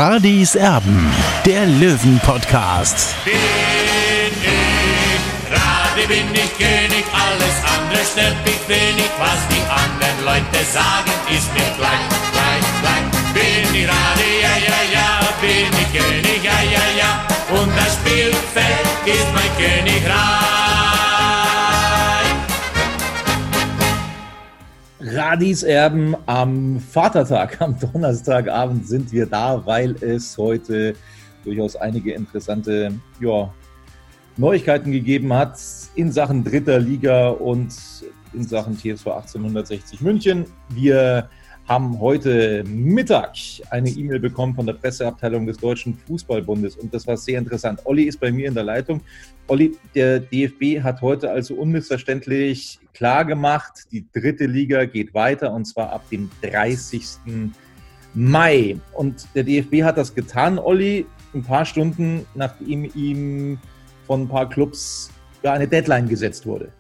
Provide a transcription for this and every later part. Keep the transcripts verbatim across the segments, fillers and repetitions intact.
Radis Erben, der Löwen-Podcast. Bin ich Radi, bin ich König, alles andere stört mich wenig. Was die anderen Leute sagen, ist mir gleich, gleich, gleich. Bin ich Radi, ja, ja, ja, bin ich König, ja, ja, ja. Und das Spielfeld ist mein Königreich. Radis Erben am Vatertag, am Donnerstagabend sind wir da, weil es heute durchaus einige interessante ja, Neuigkeiten gegeben hat in Sachen dritter Liga und in Sachen T S V achtzehnhundertsechzig München. Wir haben heute Mittag eine E-Mail bekommen von der Presseabteilung des Deutschen Fußballbundes und das war sehr interessant. Olli ist bei mir in der Leitung. Olli, der D F B hat heute also unmissverständlich klar gemacht, die dritte Liga geht weiter und zwar ab dem dreißigsten Mai. Und der D F B hat das getan, Olli, ein paar Stunden nachdem ihm von ein paar Clubs ja, eine Deadline gesetzt wurde.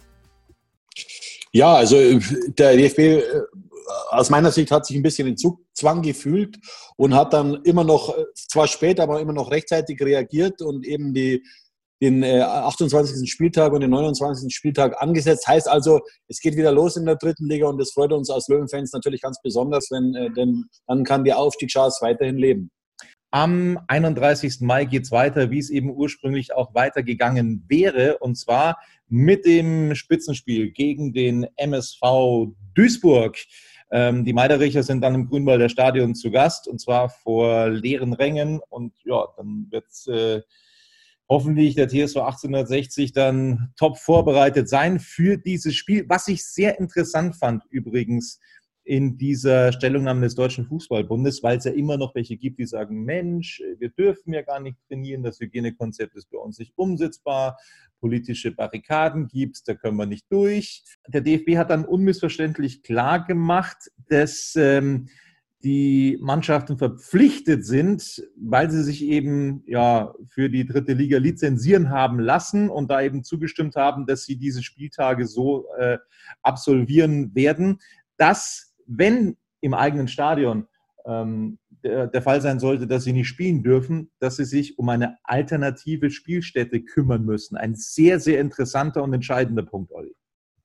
Ja, also der D F B aus meiner Sicht hat sich ein bisschen in Zugzwang gefühlt und hat dann immer noch, zwar spät, aber immer noch rechtzeitig reagiert und eben die, den achtundzwanzigsten Spieltag und den neunundzwanzigsten Spieltag angesetzt. Heißt also, es geht wieder los in der dritten Liga und das freut uns als Löwenfans natürlich ganz besonders, wenn, denn dann kann die Aufstiegschance weiterhin leben. Am einunddreißigsten Mai geht es weiter, wie es eben ursprünglich auch weitergegangen wäre, und zwar mit dem Spitzenspiel gegen den M S V Duisburg. Ähm, die Meidericher sind dann im Grünwalder Stadion zu Gast, und zwar vor leeren Rängen. Und ja, dann wird äh, hoffentlich der T S V achtzehnhundertsechzig dann top vorbereitet sein für dieses Spiel. Was ich sehr interessant fand übrigens in dieser Stellungnahme des Deutschen Fußballbundes, weil es ja immer noch welche gibt, die sagen, Mensch, wir dürfen ja gar nicht trainieren, das Hygienekonzept ist bei uns nicht umsetzbar, politische Barrikaden gibt es, da können wir nicht durch. Der D F B hat dann unmissverständlich klar gemacht, dass ähm, die Mannschaften verpflichtet sind, weil sie sich eben ja für die dritte Liga lizenzieren haben lassen und da eben zugestimmt haben, dass sie diese Spieltage so äh, absolvieren werden, dass wenn im eigenen Stadion ähm, der, der Fall sein sollte, dass sie nicht spielen dürfen, dass sie sich um eine alternative Spielstätte kümmern müssen. Ein sehr, sehr interessanter und entscheidender Punkt, Olli.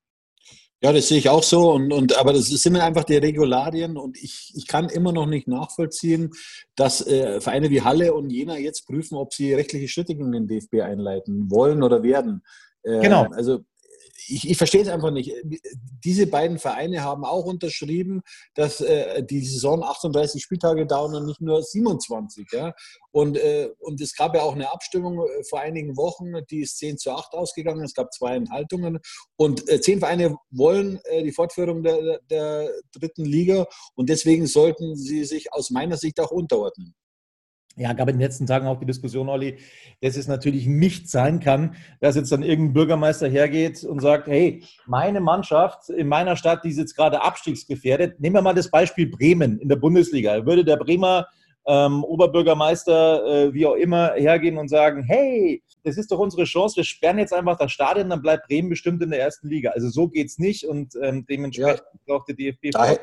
Ja, das sehe ich auch so. Und, und, aber das sind einfach die Regularien und ich, ich kann immer noch nicht nachvollziehen, dass äh, Vereine wie Halle und Jena jetzt prüfen, ob sie rechtliche Schritte gegen den D F B einleiten wollen oder werden. Äh, Genau. Also Ich, ich verstehe es einfach nicht. Diese beiden Vereine haben auch unterschrieben, dass äh, die Saison achtunddreißig Spieltage dauern und nicht nur siebenundzwanzig. Ja? Und, äh, und es gab ja auch eine Abstimmung vor einigen Wochen, die ist zehn zu acht ausgegangen. Es gab zwei Enthaltungen. Und äh, zehn Vereine wollen äh, die Fortführung der, der dritten Liga und deswegen sollten sie sich aus meiner Sicht auch unterordnen. Ja, gab in den letzten Tagen auch die Diskussion, Olli, dass es natürlich nicht sein kann, dass jetzt dann irgendein Bürgermeister hergeht und sagt, hey, meine Mannschaft in meiner Stadt, die ist jetzt gerade abstiegsgefährdet. Nehmen wir mal das Beispiel Bremen in der Bundesliga. Würde der Bremer ähm, Oberbürgermeister, äh, wie auch immer, hergehen und sagen, hey, das ist doch unsere Chance, wir sperren jetzt einfach das Stadion, dann bleibt Bremen bestimmt in der ersten Liga. Also so geht's nicht und ähm, dementsprechend ja, braucht der D F B... Da,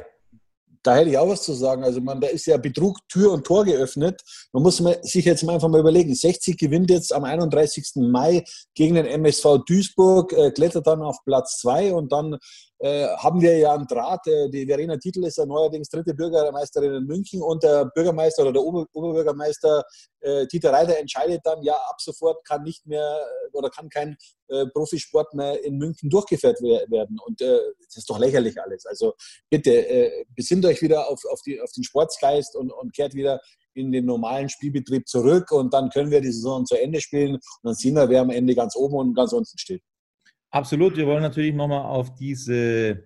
Da hätte ich auch was zu sagen. Also man, da ist ja Betrug Tür und Tor geöffnet. Man muss sich jetzt mal einfach mal überlegen. sechzig gewinnt jetzt am einunddreißigsten Mai gegen den M S V Duisburg, äh, klettert dann auf Platz zwei und dann äh, haben wir ja einen Draht. Äh, die Verena Titel ist ja neuerdings dritte Bürgermeisterin in München und der Bürgermeister oder der Ober- Oberbürgermeister äh, Dieter Reiter entscheidet dann, ja, ab sofort kann nicht mehr oder kann kein äh, Profisport mehr in München durchgeführt werden. Und äh, das ist doch lächerlich alles. Also bitte, äh, besinnt euch wieder auf, auf, die, auf den Sportsgeist und, und kehrt wieder in den normalen Spielbetrieb zurück und dann können wir die Saison zu Ende spielen und dann sehen wir, wer am Ende ganz oben und ganz unten steht. Absolut. Wir wollen natürlich nochmal auf diese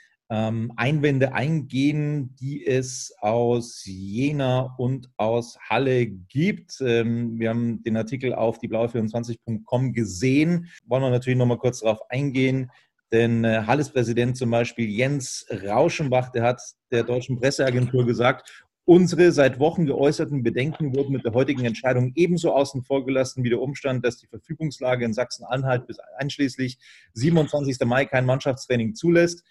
ähm, Einwände eingehen, die es aus Jena und aus Halle gibt. Ähm, wir haben den Artikel auf die blaue vierundzwanzig punkt com gesehen. Wollen wir natürlich nochmal kurz darauf eingehen. Denn äh, Halles Präsident zum Beispiel Jens Rauschenbach, der hat der Deutschen Presseagentur gesagt, unsere seit Wochen geäußerten Bedenken wurden mit der heutigen Entscheidung ebenso außen vor gelassen wie der Umstand, dass die Verfügungslage in Sachsen-Anhalt bis einschließlich siebenundzwanzigsten Mai kein Mannschaftstraining zulässt.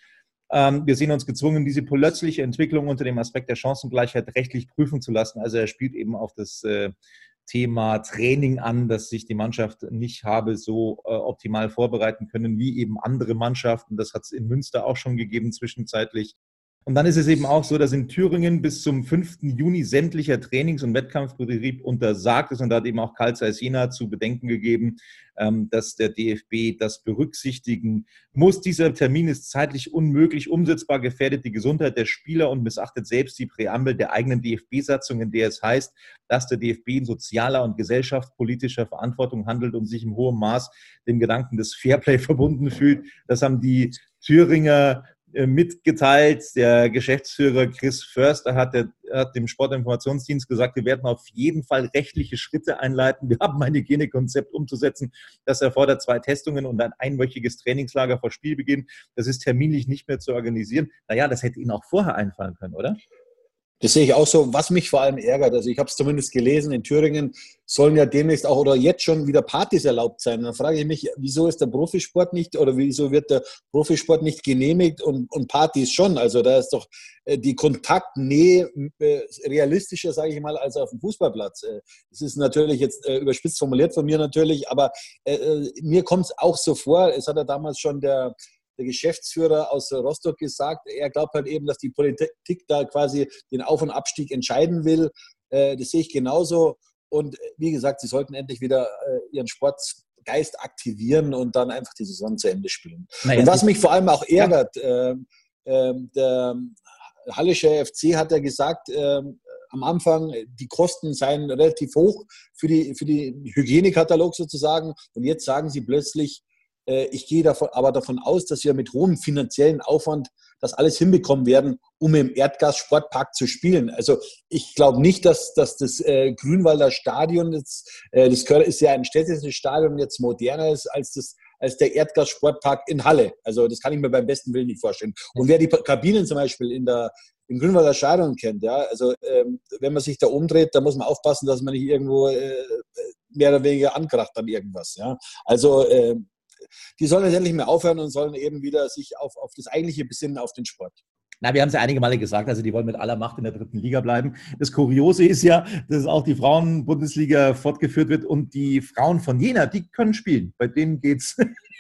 Ähm, wir sehen uns gezwungen, diese plötzliche Entwicklung unter dem Aspekt der Chancengleichheit rechtlich prüfen zu lassen. Also er spielt eben auf das äh, Thema Training an, dass sich die Mannschaft nicht habe so äh, optimal vorbereiten können wie eben andere Mannschaften. Das hat es in Münster auch schon gegeben zwischenzeitlich. Und dann ist es eben auch so, dass in Thüringen bis zum fünften Juni sämtlicher Trainings- und Wettkampfbetrieb untersagt ist. Und da hat eben auch Carl Zeiss Jena zu bedenken gegeben, dass der D F B das berücksichtigen muss. Dieser Termin ist zeitlich unmöglich umsetzbar, gefährdet die Gesundheit der Spieler und missachtet selbst die Präambel der eigenen D F B-Satzung, in der es heißt, dass der D F B in sozialer und gesellschaftspolitischer Verantwortung handelt und sich im hohen Maß dem Gedanken des Fairplay verbunden fühlt. Das haben die Thüringer mitgeteilt. Der Geschäftsführer Chris Förster hat, der, hat dem Sportinformationsdienst gesagt, wir werden auf jeden Fall rechtliche Schritte einleiten. Wir haben ein Hygienekonzept umzusetzen. Das erfordert zwei Testungen und ein einwöchiges Trainingslager vor Spielbeginn. Das ist terminlich nicht mehr zu organisieren. Naja, das hätte Ihnen auch vorher einfallen können, oder? Das sehe ich auch so, was mich vor allem ärgert. Also ich habe es zumindest gelesen, in Thüringen sollen ja demnächst auch oder jetzt schon wieder Partys erlaubt sein. Dann frage ich mich, wieso ist der Profisport nicht oder wieso wird der Profisport nicht genehmigt und, und Partys schon? Also da ist doch äh, die Kontaktnähe äh, realistischer, sage ich mal, als auf dem Fußballplatz. Äh, das ist natürlich jetzt äh, überspitzt formuliert von mir natürlich, aber äh, mir kommt es auch so vor, es hat ja damals schon der der Geschäftsführer aus Rostock gesagt, er glaubt halt eben, dass die Politik da quasi den Auf- und Abstieg entscheiden will. Das sehe ich genauso. Und wie gesagt, sie sollten endlich wieder ihren Sportgeist aktivieren und dann einfach die Saison zu Ende spielen. Naja, und was mich vor allem auch ärgert, ja. äh, der Hallische F C hat ja gesagt, äh, am Anfang, die Kosten seien relativ hoch für die, für den Hygienekatalog sozusagen. Und jetzt sagen sie plötzlich, ich gehe davon, aber davon aus, dass wir mit hohem finanziellen Aufwand das alles hinbekommen werden, um im Erdgas-Sportpark zu spielen. Also ich glaube nicht, dass, dass das äh, Grünwalder Stadion, jetzt, äh, das ist ja ein städtisches Stadion, jetzt moderner ist als, das, als der Erdgas-Sportpark in Halle. Also das kann ich mir beim besten Willen nicht vorstellen. Und wer die Kabinen zum Beispiel in der im Grünwalder Stadion kennt, ja, also ähm, wenn man sich da umdreht, da muss man aufpassen, dass man nicht irgendwo äh, mehr oder weniger ankracht an irgendwas. Ja. Also äh, die sollen jetzt endlich mehr aufhören und sollen eben wieder sich auf, auf das eigentliche besinnen, auf den Sport. Na, wir haben es ja einige Male gesagt, also die wollen mit aller Macht in der dritten Liga bleiben. Das Kuriose ist ja, dass auch die Frauen-Bundesliga fortgeführt wird und die Frauen von Jena, die können spielen. Bei denen geht's.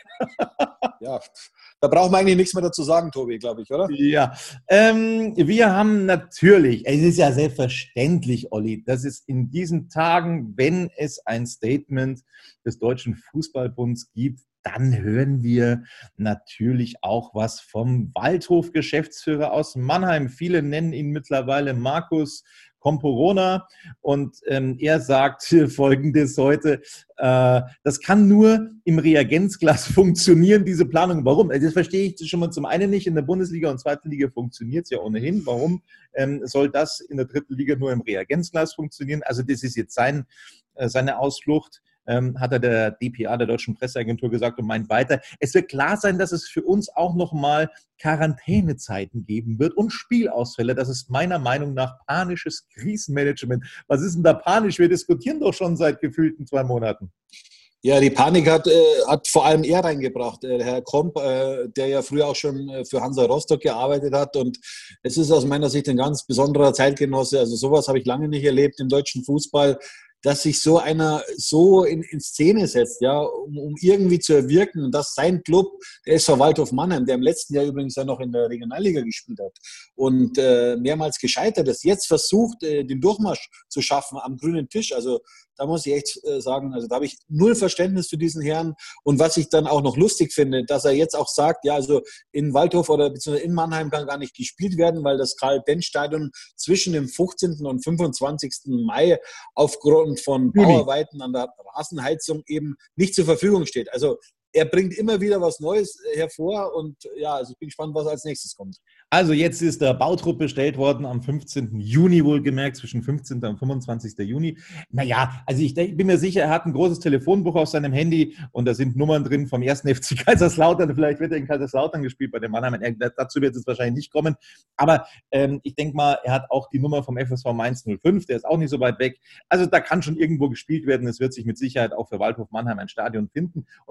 Ja, da brauchen wir eigentlich nichts mehr dazu sagen, Tobi, glaube ich, oder? Ja, ähm, wir haben natürlich, es ist ja selbstverständlich, Olli, dass es in diesen Tagen, wenn es ein Statement des Deutschen Fußballbunds gibt, dann hören wir natürlich auch was vom Waldhof-Geschäftsführer aus Mannheim. Viele nennen ihn mittlerweile Markus Comporona und ähm, er sagt Folgendes heute, äh, das kann nur im Reagenzglas funktionieren, diese Planung. Warum? Das verstehe ich schon mal zum einen nicht. In der Bundesliga und zweiten Liga funktioniert es ja ohnehin. Warum ähm, soll das in der dritten Liga nur im Reagenzglas funktionieren? Also das ist jetzt sein, äh, seine Ausflucht. Ähm, hat er der D P A, der Deutschen Presseagentur, gesagt und meint weiter. Es wird klar sein, dass es für uns auch nochmal Quarantänezeiten geben wird und Spielausfälle. Das ist meiner Meinung nach panisches Krisenmanagement. Was ist denn da panisch? Wir diskutieren doch schon seit gefühlten zwei Monaten. Ja, die Panik hat, äh, hat vor allem er reingebracht, äh, Herr Komp, äh, der ja früher auch schon äh, für Hansa Rostock gearbeitet hat. Und es ist aus meiner Sicht ein ganz besonderer Zeitgenosse. Also sowas habe ich lange nicht erlebt im deutschen Fußball, dass sich so einer so in, in Szene setzt, ja, um, um irgendwie zu erwirken, dass sein Club, der S V Waldhof Mannheim, der im letzten Jahr übrigens ja noch in der Regionalliga gespielt hat und äh, mehrmals gescheitert ist, jetzt versucht, äh, den Durchmarsch zu schaffen am grünen Tisch. Also da muss ich echt äh, sagen, also da habe ich null Verständnis für diesen Herrn. Und was ich dann auch noch lustig finde, dass er jetzt auch sagt, ja, also in Waldhof oder beziehungsweise in Mannheim kann gar nicht gespielt werden, weil das Karl-Benz-Stadion zwischen dem fünfzehnten und fünfundzwanzigsten Mai aufgrund von Bauarbeiten an der Rasenheizung eben nicht zur Verfügung steht. Also er bringt immer wieder was Neues hervor und ja, also ich bin gespannt, was als nächstes kommt. Also jetzt ist der Bautrupp bestellt worden am fünfzehnten Juni wohlgemerkt, zwischen fünfzehnten und fünfundzwanzigsten Juni. Naja, also ich, ich bin mir sicher, er hat ein großes Telefonbuch auf seinem Handy und da sind Nummern drin vom ersten F C Kaiserslautern. Vielleicht wird er in Kaiserslautern gespielt bei dem Mannheim. Dazu wird es wahrscheinlich nicht kommen. Aber ähm, ich denke mal, er hat auch die Nummer vom F S V Mainz null fünf, der ist auch nicht so weit weg. Also da kann schon irgendwo gespielt werden. Es wird sich mit Sicherheit auch für Waldhof Mannheim ein Stadion finden. Und wenn Sie über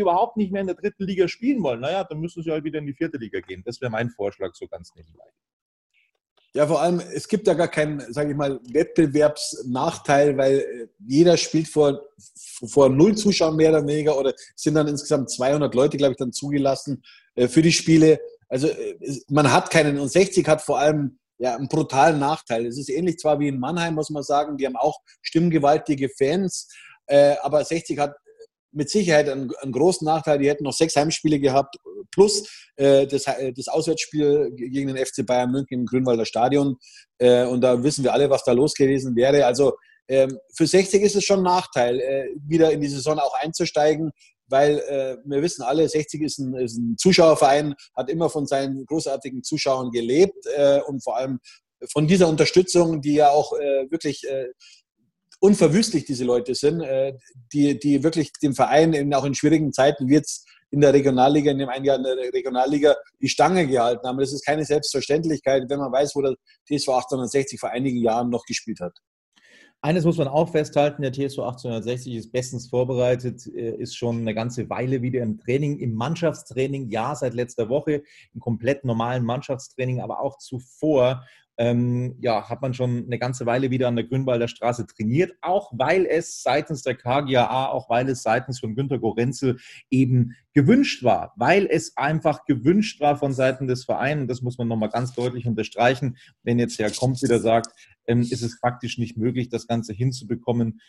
überhaupt nicht mehr in der dritten Liga spielen wollen, naja, dann müssen sie halt wieder in die vierte Liga gehen. Das wäre mein Vorschlag so ganz nebenbei. Ja, vor allem, es gibt ja gar keinen, sage ich mal, Wettbewerbsnachteil, weil jeder spielt vor, vor null Zuschauern mehr oder weniger oder sind dann insgesamt zweihundert Leute, glaube ich, dann zugelassen äh, für die Spiele. Also man hat keinen, und sechzig hat vor allem ja, einen brutalen Nachteil. Es ist ähnlich zwar wie in Mannheim, muss man sagen, die haben auch stimmgewaltige Fans, äh, aber sechzig hat mit Sicherheit einen, einen großen Nachteil. Die hätten noch sechs Heimspiele gehabt, plus äh, das, das Auswärtsspiel gegen den F C Bayern München im Grünwalder Stadion. Äh, und da wissen wir alle, was da los gewesen wäre. Also ähm, für sechzig ist es schon ein Nachteil, äh, wieder in die Saison auch einzusteigen, weil äh, wir wissen alle, sechzig ist ein, ist ein Zuschauerverein, hat immer von seinen großartigen Zuschauern gelebt äh, und vor allem von dieser Unterstützung, die ja auch äh, wirklich äh, unverwüstlich diese Leute sind, äh, die, die wirklich dem Verein in, auch in schwierigen Zeiten, wie jetzt in der Regionalliga, in dem einen Jahr in der Regionalliga, die Stange gehalten haben. Das ist keine Selbstverständlichkeit, wenn man weiß, wo der T S V achtzehnhundertsechzig vor einigen Jahren noch gespielt hat. Eines muss man auch festhalten, der T S V achtzehnhundertsechzig ist bestens vorbereitet, ist schon eine ganze Weile wieder im Training, im Mannschaftstraining, ja, seit letzter Woche, im komplett normalen Mannschaftstraining, aber auch zuvor ähm, ja, hat man schon eine ganze Weile wieder an der Grünwalder Straße trainiert, auch weil es seitens der K G A A, auch weil es seitens von Günter Gorenzel eben gewünscht war, weil es einfach gewünscht war von Seiten des Vereins, das muss man nochmal ganz deutlich unterstreichen, wenn jetzt Herr Komp wieder sagt, ähm, ist es praktisch nicht möglich, das Ganze hinzubekommen,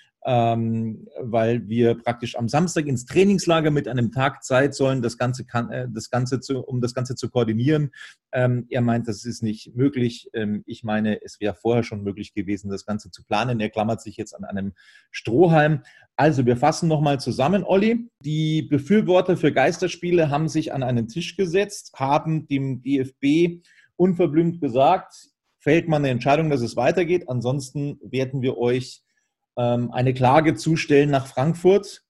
ähm, weil wir praktisch am Samstag ins Trainingslager mit einem Tag Zeit sollen, das Ganze kann, äh, das Ganze zu, um das Ganze zu koordinieren. Ähm, er meint, das ist nicht möglich. Ähm, ich meine, es wäre vorher schon möglich gewesen, das Ganze zu planen. Er klammert sich jetzt an einem Strohhalm. Also, wir fassen nochmal zusammen, Olli. Die Befürworter für Geisterspiele haben sich an einen Tisch gesetzt, haben dem D F B unverblümt gesagt, fällt man eine Entscheidung, dass es weitergeht. Ansonsten werden wir euch ähm, eine Klage zustellen nach Frankfurt.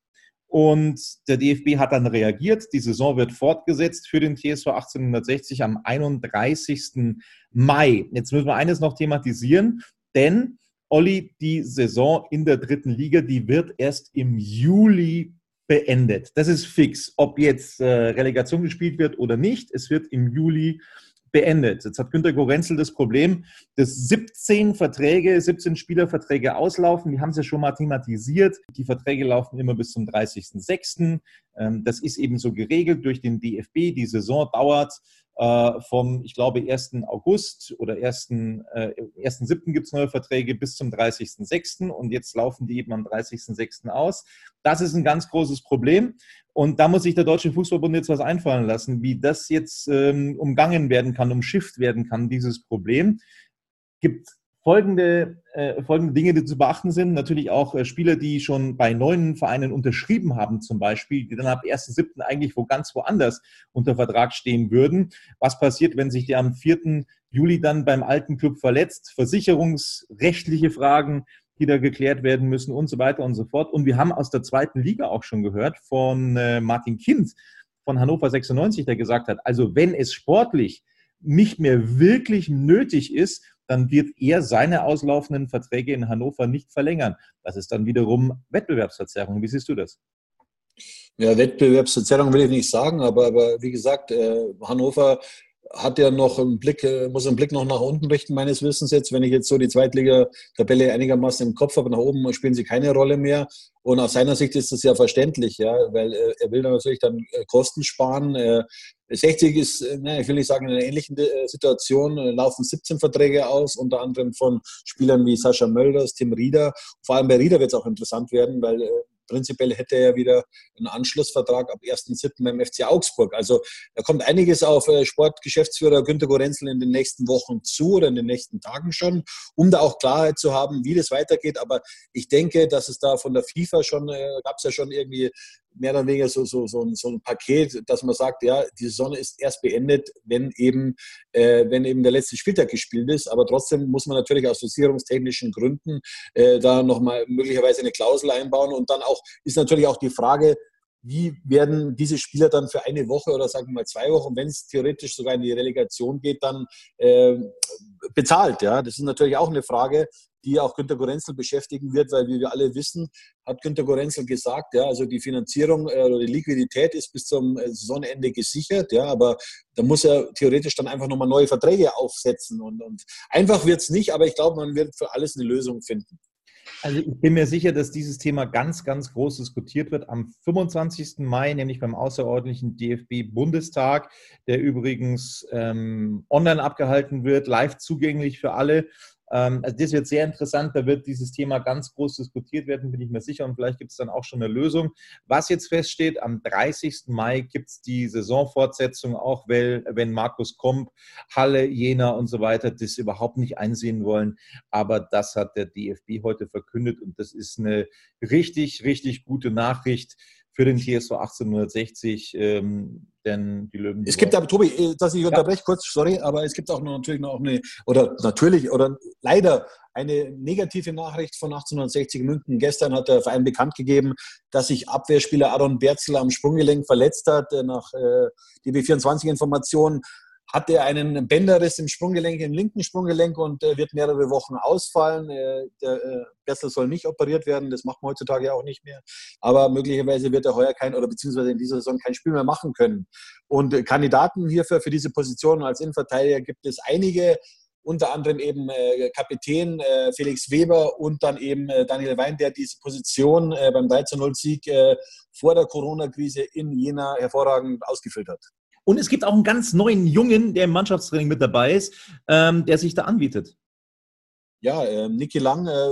Und der D F B hat dann reagiert. Die Saison wird fortgesetzt für den T S V achtzehnhundertsechzig am einunddreißigsten Mai. Jetzt müssen wir eines noch thematisieren, denn Olli, die Saison in der dritten Liga, die wird erst im Juli beendet. Das ist fix, ob jetzt äh, Relegation gespielt wird oder nicht. Es wird im Juli beendet. Jetzt hat Günter Gorenzel das Problem, dass siebzehn Verträge, siebzehn Spielerverträge auslaufen. Die haben es ja schon mal thematisiert. Die Verträge laufen immer bis zum dreißigsten sechsten Das ist eben so geregelt durch den D F B. Die Saison dauert äh, vom, ich glaube, ersten August oder ersten siebten gibt es neue Verträge bis zum dreißigsten sechsten Und jetzt laufen die eben am dreißigsten sechsten aus. Das ist ein ganz großes Problem. Und da muss sich der Deutsche Fußballbund jetzt was einfallen lassen, wie das jetzt ähm, umgangen werden kann, umschifft werden kann, dieses Problem. Gibt folgende, äh, folgende Dinge, die zu beachten sind. Natürlich auch äh, Spieler, die schon bei neuen Vereinen unterschrieben haben zum Beispiel, die dann ab ersten siebten eigentlich wo ganz woanders unter Vertrag stehen würden. Was passiert, wenn sich der am vierten Juli dann beim alten Club verletzt? Versicherungsrechtliche Fragen, die da geklärt werden müssen und so weiter und so fort. Und wir haben aus der zweiten Liga auch schon gehört von äh, Martin Kind von Hannover sechsundneunzig, der gesagt hat, also wenn es sportlich nicht mehr wirklich nötig ist, dann wird er seine auslaufenden Verträge in Hannover nicht verlängern. Das ist dann wiederum Wettbewerbsverzerrung. Wie siehst du das? Ja, Wettbewerbsverzerrung will ich nicht sagen, aber, aber wie gesagt, äh, Hannover hat ja noch einen Blick, muss einen Blick noch nach unten richten, meines Wissens jetzt. Wenn ich jetzt so die Zweitliga-Tabelle einigermaßen im Kopf habe, nach oben spielen sie keine Rolle mehr. Und aus seiner Sicht ist das ja verständlich, ja, weil äh, er will dann natürlich dann äh, Kosten sparen. Äh, sechzig ist, äh, ne, ich will nicht sagen, in einer ähnlichen äh, Situation, äh, laufen siebzehn Verträge aus, unter anderem von Spielern wie Sascha Mölders, Tim Rieder. Vor allem bei Rieder wird es auch interessant werden, weil äh, prinzipiell hätte er ja wieder einen Anschlussvertrag ab ersten siebten beim F C Augsburg. Also da kommt einiges auf Sportgeschäftsführer Günter Gorenzel in den nächsten Wochen zu oder in den nächsten Tagen schon, um da auch Klarheit zu haben, wie das weitergeht. Aber ich denke, dass es da von der FIFA schon, äh, gab es ja schon irgendwie mehr oder weniger so, so, so, ein, so ein Paket, dass man sagt, ja, die Saison ist erst beendet, wenn eben, äh, wenn eben der letzte Spieltag gespielt ist. Aber trotzdem muss man natürlich aus dosierungstechnischen Gründen äh, da nochmal möglicherweise eine Klausel einbauen. Und dann auch ist natürlich auch die Frage, wie werden diese Spieler dann für eine Woche oder sagen wir mal zwei Wochen, wenn es theoretisch sogar in die Relegation geht, dann äh, bezahlt? Ja, das ist natürlich auch eine Frage, die auch Günter Gorenzel beschäftigen wird, weil wie wir alle wissen, hat Günter Gorenzel gesagt, ja, also die Finanzierung äh, oder die Liquidität ist bis zum äh, Saisonende gesichert, ja, aber da muss er theoretisch dann einfach nochmal neue Verträge aufsetzen und, und einfach wird es nicht, aber ich glaube, man wird für alles eine Lösung finden. Also ich bin mir sicher, dass dieses Thema ganz, ganz groß diskutiert wird am fünfundzwanzigsten Mai, nämlich beim außerordentlichen D F B-Bundestag, der übrigens ähm, online abgehalten wird, live zugänglich für alle. Ähm, also das wird sehr interessant, da wird dieses Thema ganz groß diskutiert werden, bin ich mir sicher, und vielleicht gibt es dann auch schon eine Lösung. Was jetzt feststeht, am dreißigsten Mai gibt es die Saisonfortsetzung, auch weil, wenn Markus Komp, Halle, Jena und so weiter das überhaupt nicht einsehen wollen, aber das hat der D F B heute verkündet und das ist eine richtig, richtig gute Nachricht für den T S V achtzehnhundertsechzig, ähm, denn die Löwen... Es gibt aber, Tobi, dass ich unterbreche, ja. kurz, sorry, aber es gibt auch noch natürlich noch eine, oder natürlich, oder leider eine negative Nachricht von achtzehnhundertsechzig München. Gestern hat der Verein bekannt gegeben, dass sich Abwehrspieler Aaron Berzel am Sprunggelenk verletzt hat. Nach äh, D B vierundzwanzig-Informationen hat er einen Bänderriss im Sprunggelenk, im linken Sprunggelenk und äh, wird mehrere Wochen ausfallen. Äh, der äh, Berzel soll nicht operiert werden, das macht man heutzutage ja auch nicht mehr. Aber möglicherweise wird er heuer kein, oder beziehungsweise in dieser Saison kein Spiel mehr machen können. Und äh, Kandidaten hierfür, für diese Position als Innenverteidiger gibt es einige, unter anderem eben äh, Kapitän äh, Felix Weber und dann eben äh, Daniel Wein, der diese Position äh, beim drei zu null Sieg äh, vor der Corona-Krise in Jena hervorragend ausgefüllt hat. Und es gibt auch einen ganz neuen Jungen, der im Mannschaftstraining mit dabei ist, ähm, der sich da anbietet. Ja, äh, Niki Lang äh,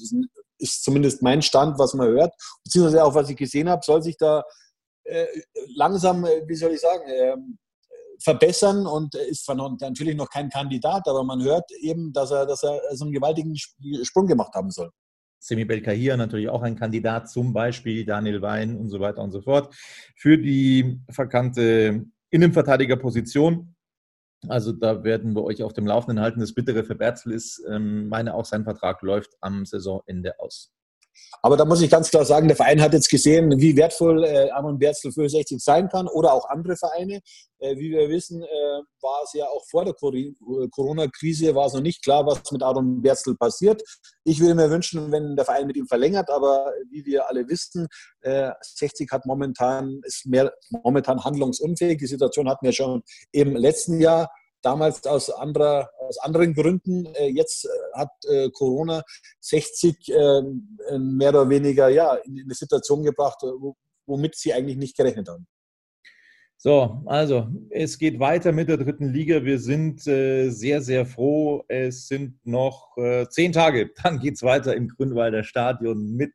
ist zumindest mein Stand, was man hört, beziehungsweise auch, was ich gesehen habe, soll sich da äh, langsam, äh, wie soll ich sagen, äh, verbessern und ist zwar noch, natürlich noch kein Kandidat, aber man hört eben, dass er, dass er so einen gewaltigen Sprung gemacht haben soll. Semi Belkahir natürlich auch ein Kandidat, zum Beispiel Daniel Wein und so weiter und so fort, für die vakante Innenverteidigerposition. Also da werden wir euch auf dem Laufenden halten. Das Bittere für Berzel ist, ähm, meine auch, sein Vertrag läuft am Saisonende aus. Aber da muss ich ganz klar sagen, der Verein hat jetzt gesehen, wie wertvoll äh, Aaron Berzel für sechzig sein kann oder auch andere Vereine. Äh, wie wir wissen, äh, war es ja auch vor der Corona-Krise, war es noch nicht klar, was mit Aaron Berzel passiert. Ich würde mir wünschen, wenn der Verein mit ihm verlängert, aber wie wir alle wissen, äh, sechzig hat momentan, ist mehr, momentan handlungsunfähig. Die Situation hatten wir schon im letzten Jahr. Damals aus, anderer, aus anderen Gründen. Jetzt hat Corona sechzig mehr oder weniger ja, in eine Situation gebracht, womit sie eigentlich nicht gerechnet haben. So, also es geht weiter mit der dritten Liga. Wir sind äh, sehr, sehr froh. Es sind noch äh, zehn Tage. Dann geht es weiter im Grünwalder Stadion mit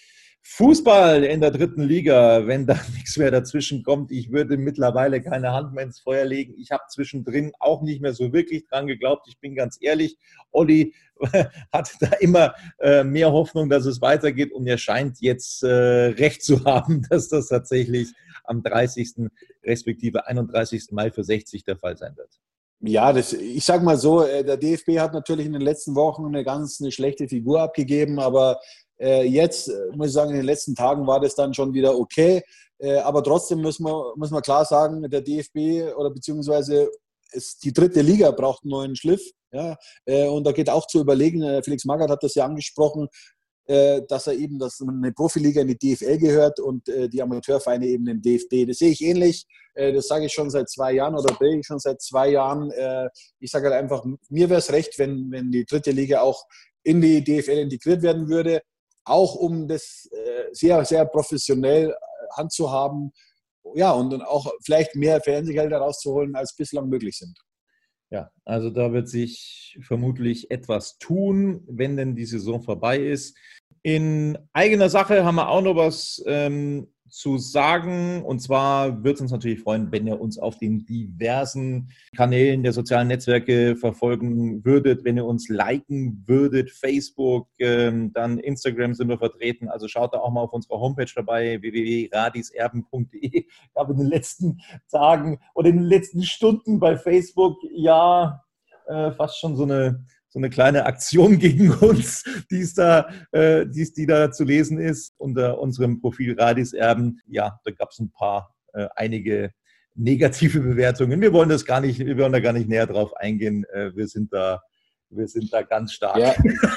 Fußball in der dritten Liga, wenn da nichts mehr dazwischen kommt. Ich würde mittlerweile keine Hand mehr ins Feuer legen. Ich habe zwischendrin auch nicht mehr so wirklich dran geglaubt. Ich bin ganz ehrlich, Olli hat da immer äh, mehr Hoffnung, dass es weitergeht und er scheint jetzt äh, recht zu haben, dass das tatsächlich am dreißigsten respektive einunddreißigsten Mai für sechzig der Fall sein wird. Ja, das, ich sage mal so, der D F B hat natürlich in den letzten Wochen eine ganz eine schlechte Figur abgegeben, aber äh, jetzt, muss ich sagen, in den letzten Tagen war das dann schon wieder okay. Äh, aber trotzdem müssen wir, muss man klar sagen, der D F B oder beziehungsweise ist die dritte Liga braucht einen neuen Schliff. Ja? Äh, und da geht auch zu überlegen, äh, Felix Magath hat das ja angesprochen, äh, dass er eben, dass eine Profiliga in die D F L gehört und äh, die Amateurvereine eben im D F B. Das sehe ich ähnlich. Äh, das sage ich schon seit zwei Jahren oder bin ich schon seit zwei Jahren. Äh, ich sage halt einfach, mir wäre es recht, wenn, wenn die dritte Liga auch in die D F L integriert werden würde, auch um das äh, sehr, sehr professionell handzuhaben. Ja, und dann auch vielleicht mehr Fernsehgelder rauszuholen, als bislang möglich sind. Ja, also da wird sich vermutlich etwas tun, wenn denn die Saison vorbei ist. In eigener Sache haben wir auch noch was ähm, zu sagen. Und zwar würde es uns natürlich freuen, wenn ihr uns auf den diversen Kanälen der sozialen Netzwerke verfolgen würdet, wenn ihr uns liken würdet, Facebook, ähm, dann Instagram sind wir vertreten. Also schaut da auch mal auf unserer Homepage dabei, w w w punkt radiserben punkt de. Ich habe in den letzten Tagen oder in den letzten Stunden bei Facebook ja äh, fast schon so eine so eine kleine Aktion gegen uns, die ist da, äh, die, die da zu lesen ist unter unserem Profil Radiserben. Ja, da gab es ein paar, äh, einige negative Bewertungen. Wir wollen das gar nicht, wir wollen da gar nicht näher drauf eingehen. Äh, wir sind da, wir sind da ganz stark. Ja.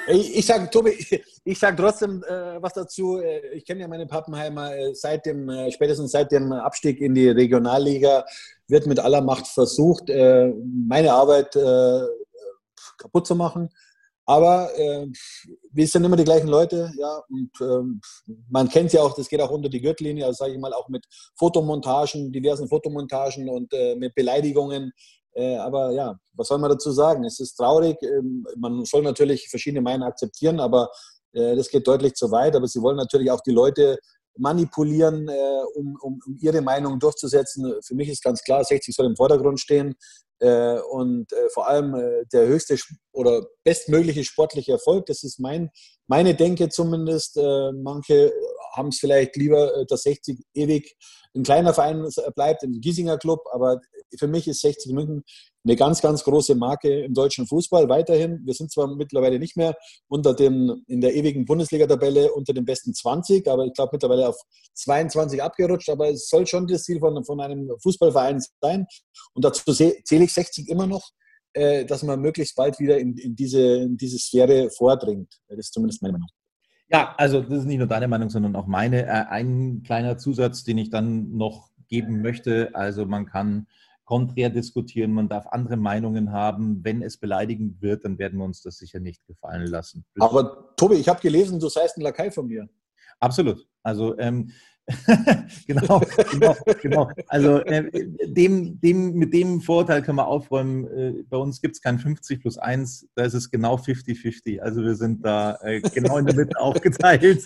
Ich, ich sage, Tobi, ich sage trotzdem äh, was dazu. Ich kenne ja meine Pappenheimer äh, seit dem, äh, spätestens seit dem Abstieg in die Regionalliga wird mit aller Macht versucht, äh, meine Arbeit äh, kaputt zu machen. Aber äh, wir sind immer die gleichen Leute, ja, und äh, man kennt ja auch, das geht auch unter die Gürtellinie, also sage ich mal, auch mit Fotomontagen, diversen Fotomontagen und äh, mit Beleidigungen. Äh, aber ja, was soll man dazu sagen? Es ist traurig, äh, man soll natürlich verschiedene Meinungen akzeptieren, aber äh, das geht deutlich zu weit. Aber sie wollen natürlich auch die Leute manipulieren, äh, um, um, um ihre Meinung durchzusetzen. Für mich ist ganz klar, sechzig soll im Vordergrund stehen. Äh, und äh, vor allem äh, der höchste oder bestmögliche sportliche Erfolg, das ist mein, meine Denke zumindest. Äh, manche haben es vielleicht lieber, äh, dass sechzig ewig ein kleiner Verein bleibt, im Giesinger Club, aber für mich ist sechzig München eine ganz, ganz große Marke im deutschen Fußball weiterhin. Wir sind zwar mittlerweile nicht mehr unter dem, in der ewigen Bundesliga-Tabelle unter den besten zwanzig, aber ich glaube mittlerweile auf zweiundzwanzig abgerutscht, aber es soll schon das Ziel von, von einem Fußballverein sein und dazu zähle ich sechzig immer noch, äh, dass man möglichst bald wieder in, in, diese, in diese Sphäre vordringt. Das ist zumindest meine Meinung. Ja, also das ist nicht nur deine Meinung, sondern auch meine. Äh, ein kleiner Zusatz, den ich dann noch geben möchte. Also man kann konträr diskutieren, man darf andere Meinungen haben. Wenn es beleidigend wird, dann werden wir uns das sicher nicht gefallen lassen. Aber Tobi, ich habe gelesen, du seist ein Lakai von mir. Absolut. Also ähm, genau, genau, genau. Also äh, dem, dem, mit dem Vorurteil können wir aufräumen. Äh, bei uns gibt es kein fünfzig plus eins, da ist es genau fünfzig fünfzig. Also wir sind da äh, genau in der Mitte aufgeteilt.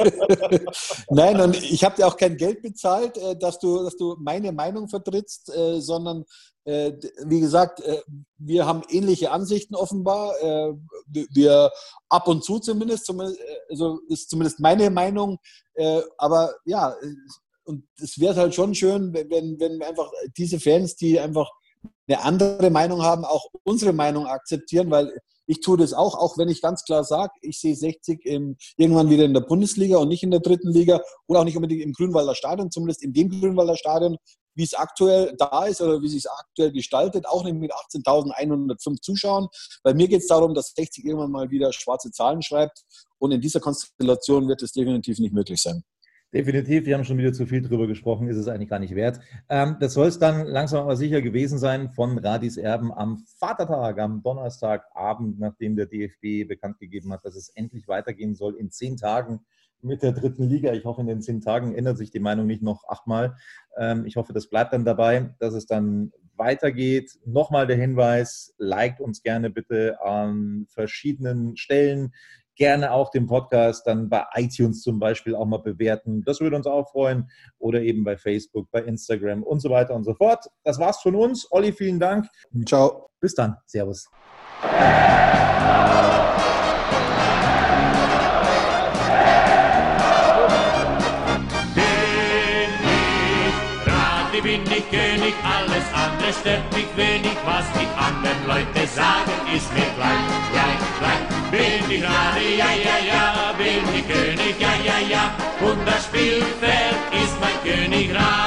Nein, und ich habe dir auch kein Geld bezahlt, äh, dass, du, dass du meine Meinung vertrittst, äh, sondern äh, wie gesagt, äh, wir haben ähnliche Ansichten offenbar. Äh, wir ab und zu zumindest, zumindest also ist zumindest meine Meinung. Äh, aber ja, und es wäre halt schon schön, wenn, wenn einfach diese Fans, die einfach eine andere Meinung haben, auch unsere Meinung akzeptieren, weil ich tue das auch, auch wenn ich ganz klar sage, ich sehe sechzig im, irgendwann wieder in der Bundesliga und nicht in der dritten Liga oder auch nicht unbedingt im Grünwalder Stadion, zumindest in dem Grünwalder Stadion, wie es aktuell da ist oder wie es sich aktuell gestaltet, auch nicht mit achtzehntausendeinhundertfünf Zuschauern. Bei mir geht es darum, dass sechzig irgendwann mal wieder schwarze Zahlen schreibt und in dieser Konstellation wird es definitiv nicht möglich sein. Definitiv, wir haben schon wieder zu viel drüber gesprochen, ist es eigentlich gar nicht wert. Ähm, das soll es dann langsam aber sicher gewesen sein von Radis Erben am Vatertag, am Donnerstagabend, nachdem der D F B bekannt gegeben hat, dass es endlich weitergehen soll in zehn Tagen mit der dritten Liga. Ich hoffe, in den zehn Tagen ändert sich die Meinung nicht noch achtmal. Ähm, ich hoffe, das bleibt dann dabei, dass es dann weitergeht. Nochmal der Hinweis, liked uns gerne bitte an verschiedenen Stellen. Gerne auch den Podcast dann bei iTunes zum Beispiel auch mal bewerten. Das würde uns auch freuen. Oder eben bei Facebook, bei Instagram und so weiter und so fort. Das war's von uns. Olli, vielen Dank. Ciao. Bis dann. Servus. Bin ich König, alles andere stört mich wenig, was die anderen Leute sagen, ist mir gleich, gleich, gleich. Bin ich Rade, ja, ja, ja, bin ich König, ja, ja, ja, und das Spielfeld ist mein Königreich.